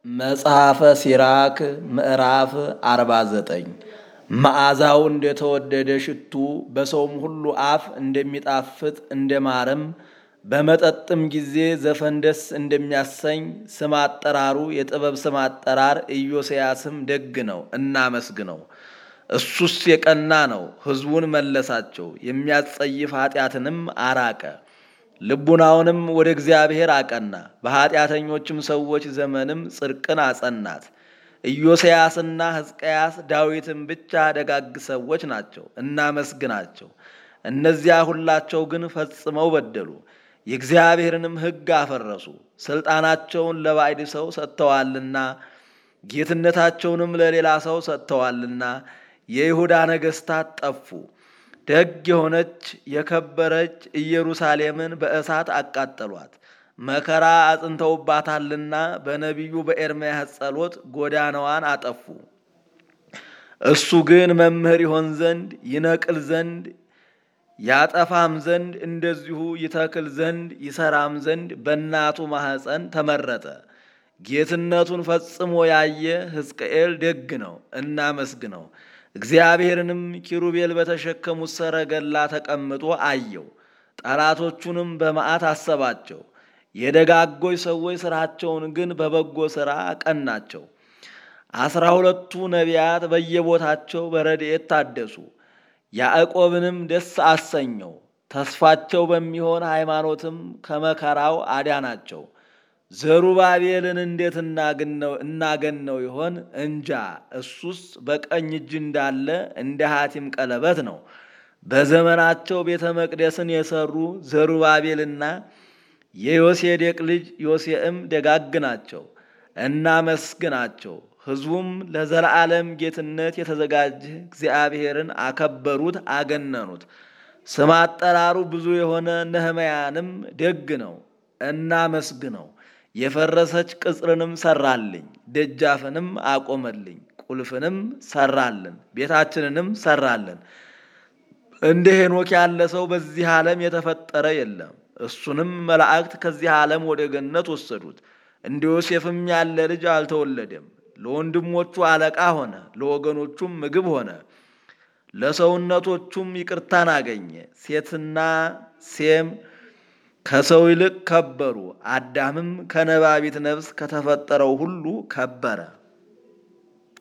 መጽሐፈ ሲራክ ምዕራፍ 49 መዓዛው እንደተወደደ ሽቱ በሰውም ሁሉ አፍ እንደሚጣፍጥ እንደማርም በመጠጥም ጊዜ ዘፈን ደስ እንደሚያሰኝ ስም አጠራሩ የጥበብ ስም አጠራር ኢዮስያስም ደግ ነው፣ እናመስግነው። እሱስ የቀና ነው፣ ሕዝቡን መለሳቸው፣ የሚያስጸይፍ ኃጢአትንም አራቀ። ልቡናውንም ወደ እግዚአብሔር አቀና፣ በኃጢአተኞችም ሰዎች ዘመንም ጽድቅን አጸናት። ኢዮስያስና ሕዝቅያስ ዳዊትም ብቻ ደጋግ ሰዎች ናቸው፣ እናመስግናቸው። እነዚያ ሁላቸው ግን ፈጽመው በደሉ፣ የእግዚአብሔርንም ሕግ አፈረሱ። ሥልጣናቸውን ለባዕድ ሰው ሰጥተዋልና ጌትነታቸውንም ለሌላ ሰው ሰጥተዋልና የይሁዳ ነገሥታት ጠፉ። ደግ የሆነች የከበረች ኢየሩሳሌምን በእሳት አቃጠሏት። መከራ አጽንተውባታልና በነቢዩ በኤርምያስ ጸሎት ጎዳናዋን አጠፉ። እሱ ግን መምህር ይሆን ዘንድ ይነቅል ዘንድ ያጠፋም ዘንድ እንደዚሁ ይተክል ዘንድ ይሰራም ዘንድ በእናቱ ማኅፀን ተመረጠ። ጌትነቱን ፈጽሞ ያየ ሕዝቅኤል ደግ ነው፣ እናመስግነው። እግዚአብሔርንም ኪሩቤል በተሸከሙት ሰረገላ ተቀምጦ አየው። ጠላቶቹንም በመዓት አሰባቸው። የደጋጎች ሰዎች ሥራቸውን ግን በበጎ ሥራ አቀናቸው። 12ቱ ነቢያት በየቦታቸው በረድኤት ታደሱ። ያዕቆብንም ደስ አሰኘው። ተስፋቸው በሚሆን ሃይማኖትም ከመከራው አዳናቸው። ዘሩባቤልን እንዴት እናገነው ይሆን እንጃ። እሱስ በቀኝ እጅ እንዳለ እንደ ሐቲም ቀለበት ነው። በዘመናቸው ቤተ መቅደስን የሰሩ ዘሩባቤልና የዮሴዴቅ ልጅ ዮሴዕም ደጋግ ናቸው፣ እናመስግናቸው። ሕዝቡም ለዘላለም ጌትነት የተዘጋጀ እግዚአብሔርን አከበሩት፣ አገነኑት። ስም አጠራሩ ብዙ የሆነ ነህምያንም ደግ ነው፣ እናመስግነው። የፈረሰች ቅጽርንም ሰራልኝ፣ ደጃፍንም አቆመልኝ፣ ቁልፍንም ሰራልን፣ ቤታችንንም ሰራልን። እንደ ሄኖክ ያለ ሰው በዚህ ዓለም የተፈጠረ የለም። እሱንም መላእክት ከዚህ ዓለም ወደ ገነት ወሰዱት። እንደ ዮሴፍም ያለ ልጅ አልተወለደም። ለወንድሞቹ አለቃ ሆነ፣ ለወገኖቹም ምግብ ሆነ፣ ለሰውነቶቹም ይቅርታን አገኘ። ሴትና ሴም ከሰው ይልቅ ከበሩ፣ አዳምም ከነባቢት ነፍስ ከተፈጠረው ሁሉ ከበረ።